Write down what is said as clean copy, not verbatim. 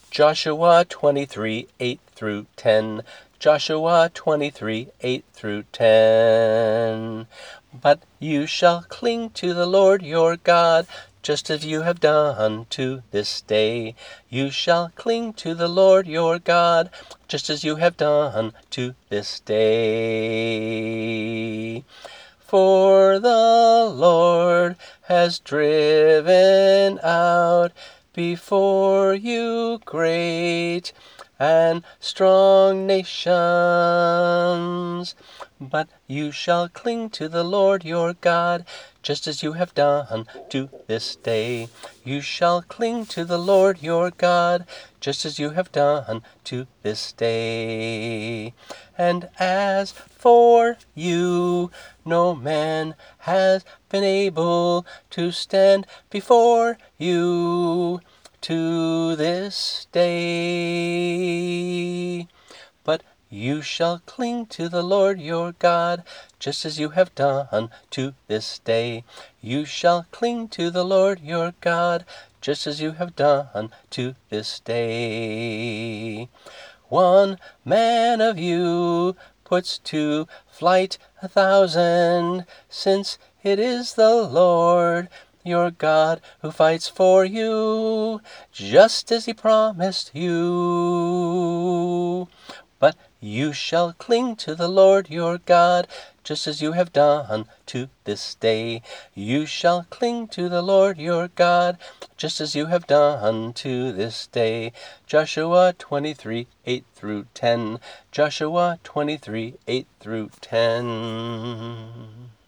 Joshua 23, 8 through 10. Joshua 23, 8 through 10. But you shall cling to the Lord your God, just as you have done to this day. You shall cling to the Lord your God, just as you have done to this day. For the Lord has driven out before you great and strong nations. But you shall cling to the Lord your God, just as you have done to this day. You shall cling to the Lord your God, just as you have done to this day. And as for you, no man has been able to stand before you to this day. But you shall cling to the Lord your God, just as you have done to this day. You shall cling to the Lord your God, just as you have done to this day. One man of you puts to flight 1,000, since it is the Lord your God who fights for you, just as he promised you. But you shall cling to the Lord your God, just as you have done to this day. You shall cling to the Lord your God, just as you have done to this day. Joshua 23, 8 through 10. Joshua 23, 8 through 10.